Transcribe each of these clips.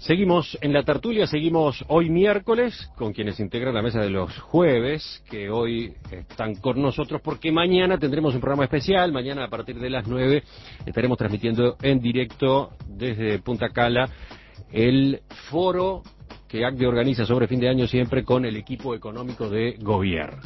Seguimos en la tertulia, seguimos hoy miércoles con quienes integran la mesa de los jueves, que hoy están con nosotros porque mañana tendremos un programa especial. Mañana a partir de las 9 estaremos transmitiendo en directo desde Punta Cala el foro que ACDE organiza sobre fin de año siempre con el equipo económico de gobierno.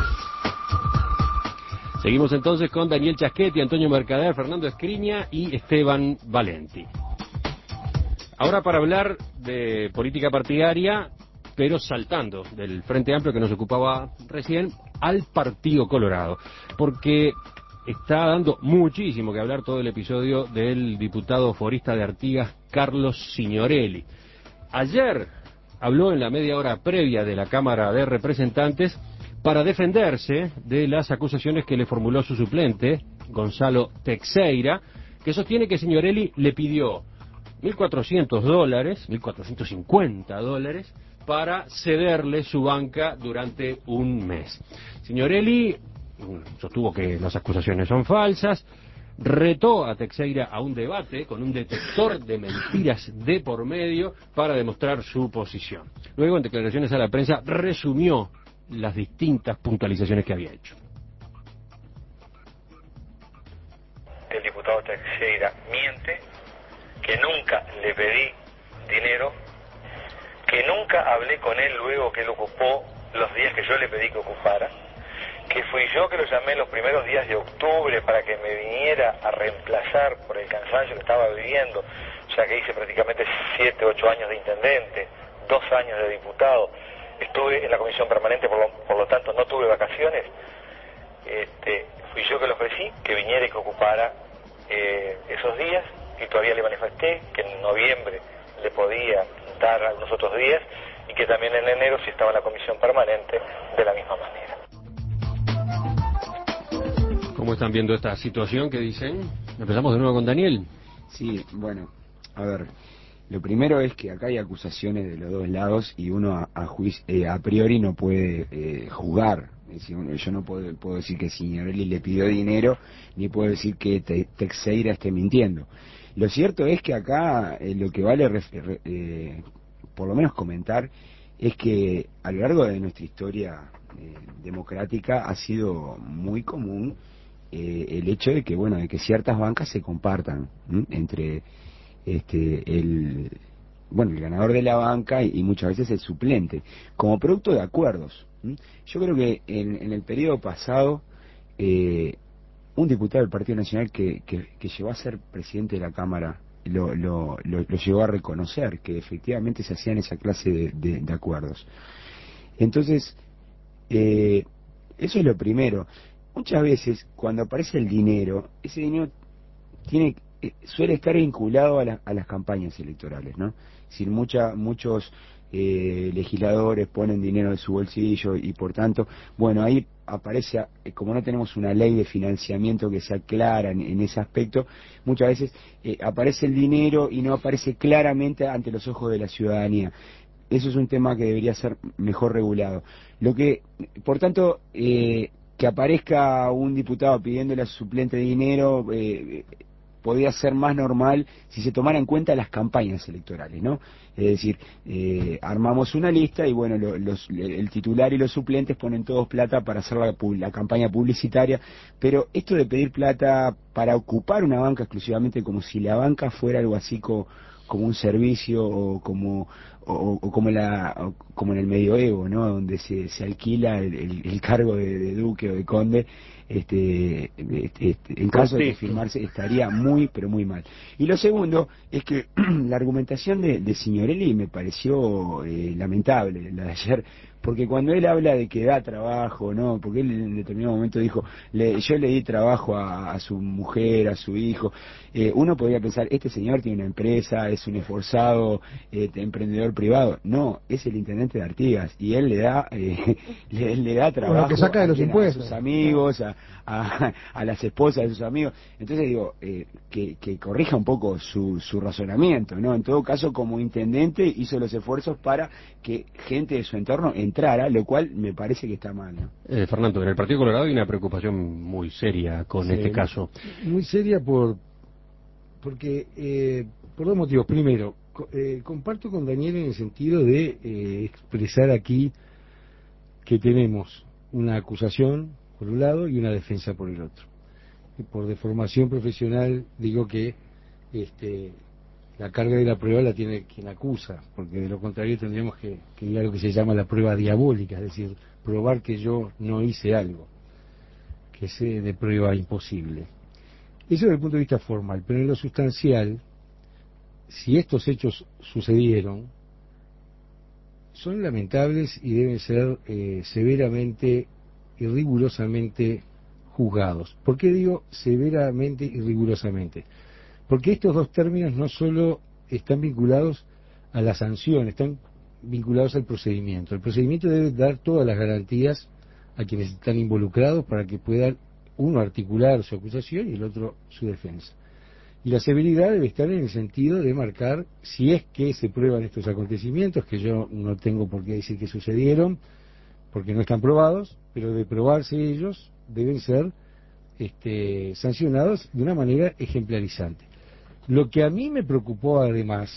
Seguimos entonces con Daniel Chaschetti, Antonio Mercader, Fernando Escriña y Esteban Valenti. Ahora para hablar de política partidaria, pero saltando del Frente Amplio que nos ocupaba recién al Partido Colorado, porque está dando muchísimo que hablar todo el episodio del diputado forista de Artigas, Carlos Signorelli. Ayer habló en la media hora previa de la Cámara de Representantes para defenderse de las acusaciones que le formuló su suplente, Gonzalo Teixeira, que sostiene que Signorelli le pidió $1.400, $1.450 para cederle su banca durante un mes. Signorelli sostuvo que las acusaciones son falsas, retó a Teixeira a un debate con un detector de mentiras de por medio para demostrar su posición. Luego, en declaraciones a la prensa, resumió las distintas puntualizaciones que había hecho. El diputado Teixeira miente, que nunca le pedí dinero, que nunca hablé con él luego que él ocupó los días que yo le pedí que ocupara, que fui yo que lo llamé los primeros días de octubre para que me viniera a reemplazar por el cansancio que estaba viviendo, ya que hice prácticamente 7, 8 años de intendente, 2 años de diputado, estuve en la comisión permanente, por lo tanto no tuve vacaciones. Fui yo que le ofrecí que viniera y que ocupara esos días, y todavía le manifesté que en noviembre le podía dar algunos otros días y que también en enero, si estaba en la comisión permanente, de la misma manera. ¿Cómo están viendo esta situación? ¿Qué dicen? Empezamos de nuevo con Daniel. Sí, bueno, a ver, lo primero es que acá hay acusaciones de los dos lados y uno a priori no puede jugar. Es decir, yo no puedo decir que Signorelli le pidió dinero, ni puedo decir que Teixeira esté mintiendo. Lo cierto es que acá lo que vale por lo menos comentar es que a lo largo de nuestra historia democrática ha sido muy común el hecho de que de que ciertas bancas se compartan entre el ganador de la banca y muchas veces el suplente, como producto de acuerdos. Yo creo que en el periodo pasado un diputado del Partido Nacional que llegó a ser presidente de la Cámara lo llegó a reconocer, que efectivamente se hacían esa clase de acuerdos. Entonces, eso es lo primero. Muchas veces, cuando aparece el dinero, ese dinero suele estar vinculado a las campañas electorales, ¿no? Es decir, muchos legisladores ponen dinero de su bolsillo y por tanto, ahí aparece, como no tenemos una ley de financiamiento que sea clara en ese aspecto, muchas veces aparece el dinero y no aparece claramente ante los ojos de la ciudadanía. Eso es un tema que debería ser mejor regulado. Por tanto, que aparezca un diputado pidiéndole a su suplente dinero podría ser más normal si se tomara en cuenta las campañas electorales, ¿no? Es decir, armamos una lista y el titular y los suplentes ponen todos plata para hacer la campaña publicitaria, pero esto de pedir plata para ocupar una banca exclusivamente como si la banca fuera algo así como un servicio o como en el medioevo, ¿no? Donde se alquila el cargo de duque o de conde, en caso de firmarse estaría muy pero muy mal. Y lo segundo es que la argumentación de Signorelli me pareció lamentable, la de ayer, porque cuando él habla de que da trabajo, ¿no? Porque él en determinado momento dijo, yo le di trabajo a su mujer, a su hijo, uno podría pensar, este señor tiene una empresa, es un esforzado emprendedor privado. No, es el intendente de Artigas y él le da trabajo que saca de los impuestos, a sus amigos, a las esposas de sus amigos. Entonces digo, que corrija un poco su razonamiento, ¿no? En todo caso, como intendente hizo los esfuerzos para que gente de su entorno entrara, lo cual me parece que está mal, ¿no? Fernando, en el Partido Colorado hay una preocupación muy seria con este caso. Muy seria porque por dos motivos. Primero, comparto con Daniel en el sentido de expresar aquí que tenemos una acusación por un lado y una defensa por el otro. Y por deformación profesional digo que la carga de la prueba la tiene quien acusa, porque de lo contrario tendríamos que ir a lo que se llama la prueba diabólica, es decir, probar que yo no hice algo, que es de prueba imposible. Eso desde el punto de vista formal, pero en lo sustancial, si estos hechos sucedieron, son lamentables y deben ser severamente y rigurosamente juzgados. ¿Por qué digo severamente y rigurosamente? Porque estos dos términos no solo están vinculados a la sanción, están vinculados al procedimiento. El procedimiento debe dar todas las garantías a quienes están involucrados para que puedan uno articular su acusación y el otro su defensa. Y la severidad debe estar en el sentido de marcar si es que se prueban estos acontecimientos, que yo no tengo por qué decir que sucedieron, porque no están probados, pero de probarse ellos deben ser sancionados de una manera ejemplarizante. Lo que a mí me preocupó además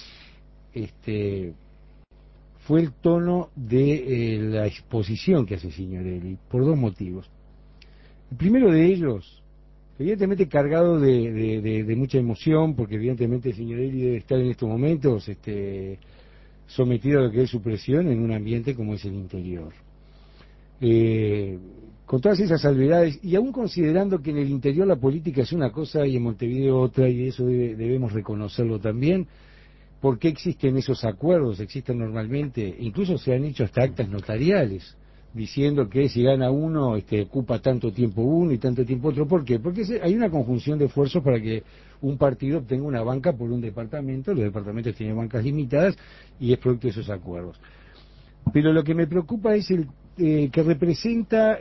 fue el tono de la exposición que hace Signorelli, por dos motivos. El primero de ellos, evidentemente cargado de mucha emoción, porque evidentemente Signorelli debe estar en estos momentos sometido a lo que es su presión en un ambiente como es el interior. Con todas esas salvedades, y aún considerando que en el interior la política es una cosa y en Montevideo otra, y eso debemos reconocerlo también, ¿por qué existen esos acuerdos? Existen normalmente, incluso se han hecho hasta actas notariales, diciendo que si gana uno, ocupa tanto tiempo uno y tanto tiempo otro. ¿Por qué? Porque hay una conjunción de esfuerzos para que un partido obtenga una banca por un departamento, los departamentos tienen bancas limitadas, y es producto de esos acuerdos. Pero lo que me preocupa es el que representa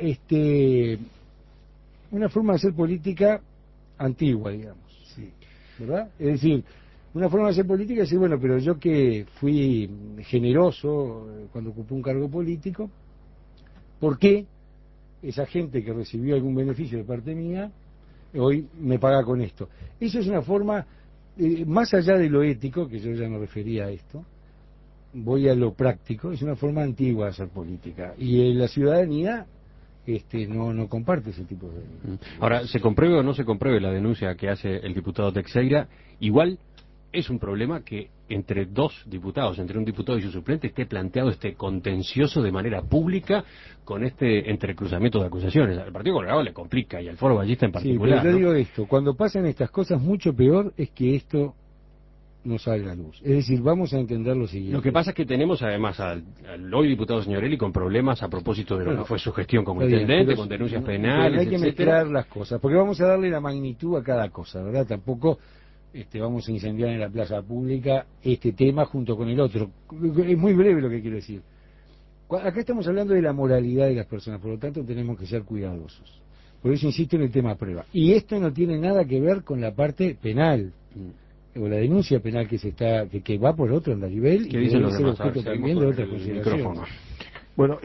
una forma de hacer política antigua, digamos, sí, ¿verdad? Es decir, una forma de hacer política es decir, bueno, pero yo que fui generoso cuando ocupé un cargo político, ¿por qué esa gente que recibió algún beneficio de parte mía hoy me paga con esto? Eso es una forma, más allá de lo ético, que yo ya me refería a esto, voy a lo práctico, es una forma antigua de hacer política. Y la ciudadanía no comparte ese tipo de... Ahora, se compruebe o no se compruebe la denuncia que hace el diputado Teixeira, igual es un problema que entre dos diputados, entre un diputado y su suplente, esté planteado este contencioso de manera pública con este entrecruzamiento de acusaciones. Al Partido Colorado le complica, y al Foro Ballista en particular. Sí, pero yo digo esto, cuando pasan estas cosas, mucho peor es que esto no salga a luz. Es decir, vamos a entender lo siguiente. Lo que pasa es que tenemos además al hoy diputado Signorelli con problemas a propósito de lo que fue su gestión como intendente, con denuncias penales, pero hay que mezclar las cosas, porque vamos a darle la magnitud a cada cosa, ¿verdad? Tampoco vamos a incendiar en la plaza pública este tema junto con el otro. Es muy breve lo que quiero decir. Acá estamos hablando de la moralidad de las personas, por lo tanto tenemos que ser cuidadosos. Por eso insisto en el tema prueba. Y esto no tiene nada que ver con la parte penal. O la denuncia penal que va por otro andarivel y que debe ser objeto también de otras consideraciones. Bueno,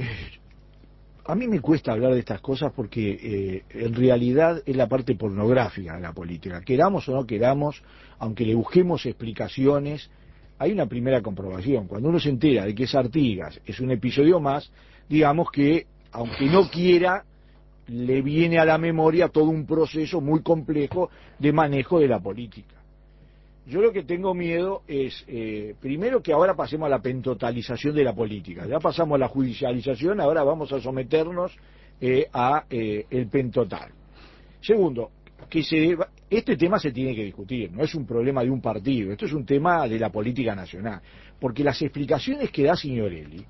a mí me cuesta hablar de estas cosas porque en realidad es la parte pornográfica de la política. Queramos o no queramos, aunque le busquemos explicaciones, hay una primera comprobación. Cuando uno se entera de que es Artigas, es un episodio más, digamos que, aunque no quiera, le viene a la memoria todo un proceso muy complejo de manejo de la política. Yo lo que tengo miedo es, primero, que ahora pasemos a la pentotalización de la política. Ya pasamos a la judicialización, ahora vamos a someternos a el pentotal. Segundo, que este tema se tiene que discutir, no es un problema de un partido, esto es un tema de la política nacional. Porque las explicaciones que da Signorelli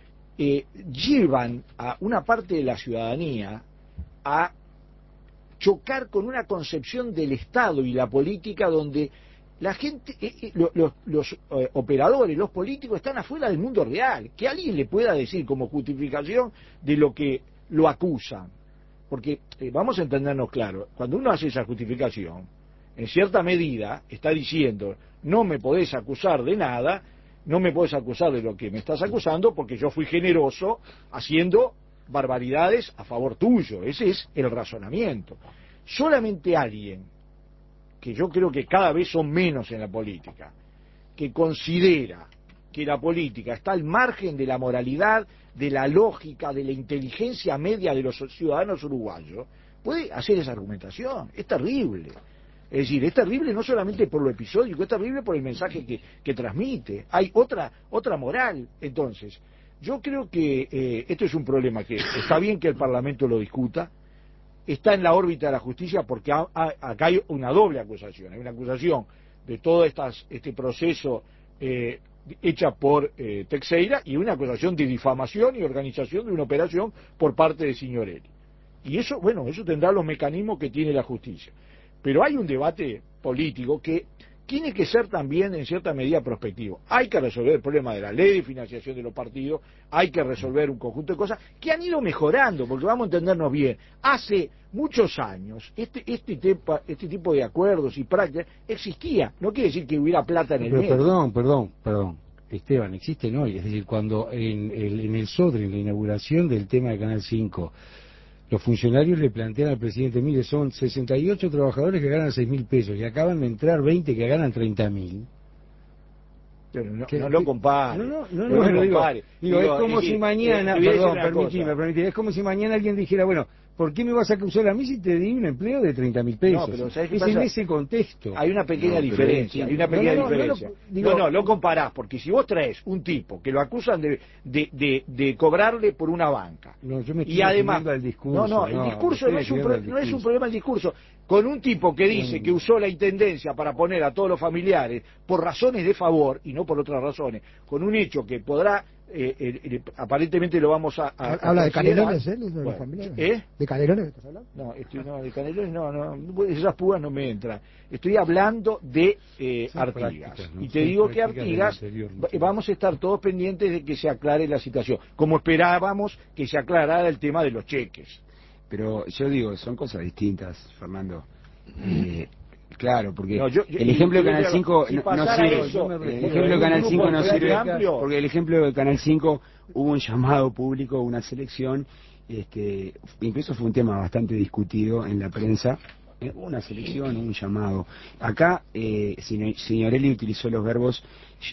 llevan a una parte de la ciudadanía a chocar con una concepción del Estado y la política donde la gente, los operadores, los políticos están afuera del mundo real. Que alguien le pueda decir como justificación de lo que lo acusan. Porque vamos a entendernos claro, cuando uno hace esa justificación, en cierta medida está diciendo, no me podés acusar de nada, no me podés acusar de lo que me estás acusando porque yo fui generoso haciendo barbaridades a favor tuyo. Ese es el razonamiento. Solamente alguien, que yo creo que cada vez son menos en la política, que considera que la política está al margen de la moralidad, de la lógica, de la inteligencia media de los ciudadanos uruguayos, puede hacer esa argumentación. Es terrible. Es decir, es terrible no solamente por lo episódico, es terrible por el mensaje que transmite. Hay otra moral. Entonces, yo creo que esto es un problema que está bien que el Parlamento lo discuta, está en la órbita de la justicia porque acá hay una doble acusación. Hay una acusación de todo este proceso hecha por Teixeira y una acusación de difamación y organización de una operación por parte de Signorelli. Y eso, bueno, eso tendrá los mecanismos que tiene la justicia. Pero hay un debate político que tiene que ser también en cierta medida prospectivo. Hay que resolver el problema de la ley de financiación de los partidos, hay que resolver un conjunto de cosas que han ido mejorando, porque vamos a entendernos bien. Hace muchos años este tipo de acuerdos y prácticas existía. No quiere decir que hubiera plata en el medio. Perdón. Esteban, existen hoy. Es decir, cuando en el SODRE, en la inauguración del tema de Canal 5, los funcionarios le plantean al presidente, mire, son 68 trabajadores que ganan 6.000 pesos y acaban de entrar 20 que ganan 30.000. Pero no lo compare. No lo compare. Digo, es como si mañana, permitime, es como si mañana alguien dijera, bueno, ¿por qué me vas a acusar a mí si te di un empleo de 30.000 pesos? No, pero ¿sabes qué es pasa? En ese contexto. Hay una pequeña diferencia, lo comparás, porque si vos traes un tipo que lo acusan de cobrarle por una banca, yo me estoy y además, al discurso, el discurso no es un problema el discurso, con un tipo que dice que usó la intendencia para poner a todos los familiares por razones de favor y no por otras razones, con un hecho que podrá aparentemente lo vamos a habla de Canelones, de los bueno, familiares. ¿De Canelones estás hablando? No, de Canelones no, esas púas no me entran. Estoy hablando de Artigas. Y te digo que Artigas, vamos a estar todos pendientes de que se aclare la situación, como esperábamos que se aclarara el tema de los cheques. Pero yo digo, son cosas distintas, Fernando. Claro, porque el ejemplo de Canal 5 no sirve. El ejemplo de Canal 5 no sirve porque el ejemplo de Canal 5 hubo un llamado público, una selección, incluso fue un tema bastante discutido en la prensa. Una selección, un llamado. Acá, Signorelli utilizó los verbos,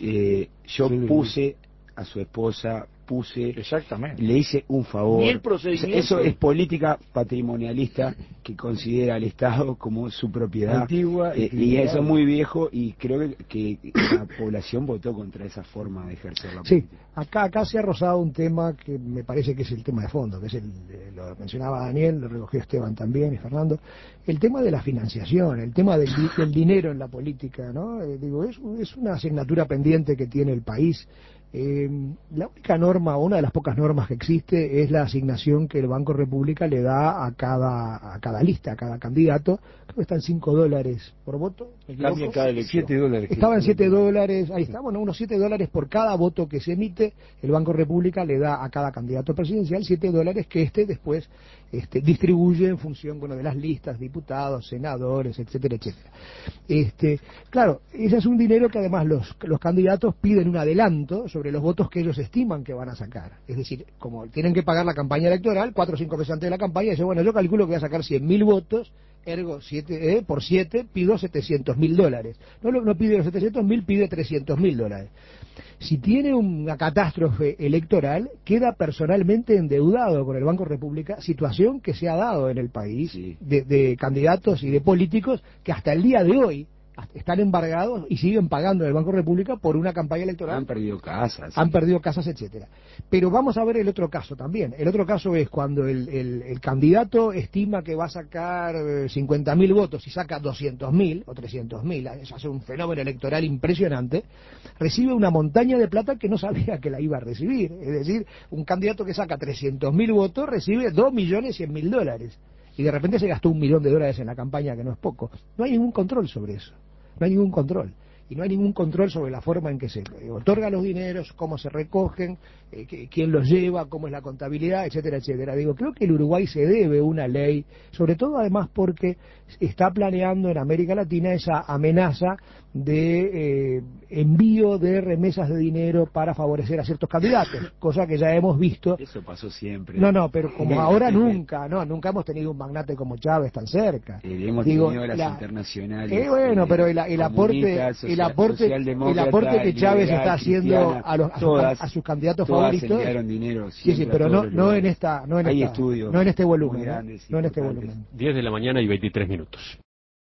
yo puse a su esposa, exactamente, le hice un favor. Y el procedimiento, eso es política patrimonialista que considera al Estado como su propiedad antigua y eso es muy viejo y creo que la población votó contra esa forma de ejercer la política. Sí, acá se ha rozado un tema que me parece que es el tema de fondo, que es lo mencionaba Daniel, lo recogió Esteban también y Fernando, el tema de la financiación, el tema del dinero en la política, ¿no? Es una asignatura pendiente que tiene el país. La única norma, o una de las pocas normas que existe, es la asignación que el Banco República le da a cada lista, a cada candidato. Creo que están $5 por voto. Cambia cada elección. $7. Estaban $7, ahí está, bueno, unos $7 por cada voto que se emite. El Banco República le da a cada candidato presidencial $7 que después distribuye en función, de las listas, diputados, senadores, etcétera, etcétera. Claro, ese es un dinero que además los candidatos piden un adelanto sobre los votos que ellos estiman que van a sacar. Es decir, como tienen que pagar la campaña electoral, 4 o 5 meses antes de la campaña, dicen, bueno, yo calculo que voy a sacar 100.000 votos, ergo 7 por 7 pido $700.000. No pide los 700.000, pide $300.000. Si tiene una catástrofe electoral, queda personalmente endeudado con el Banco República, situación que se ha dado en el país, sí, de candidatos y de políticos que hasta el día de hoy están embargados y siguen pagando en el Banco República por una campaña electoral. Han perdido casas. Han perdido casas, etcétera. Pero vamos a ver el otro caso también. El otro caso es cuando el candidato estima que va a sacar 50.000 votos y saca 200.000 o 300.000, eso hace un fenómeno electoral impresionante, recibe una montaña de plata que no sabía que la iba a recibir. Es decir, un candidato que saca 300.000 votos recibe $2.100.000. Y de repente se gastó $1 millón en la campaña, que no es poco. No hay ningún control sobre eso. No hay ningún control. Y no hay ningún control sobre la forma en que se otorgan los dineros, cómo se recogen, quién los lleva, cómo es la contabilidad, etcétera, etcétera. Creo que el Uruguay se debe una ley, sobre todo además porque está planeando en América Latina esa amenaza de envío de remesas de dinero para favorecer a ciertos candidatos, cosa que ya hemos visto. Eso pasó siempre. No, pero como ahora nunca hemos tenido un magnate como Chávez tan cerca. Hemos tenido las internacionales. Bueno, pero el aporte que Chávez está haciendo a sus candidatos favoritos. Dinero Sí, pero no en este volumen. Grandes, no en este volumen. 10 de la mañana y 23 minutos.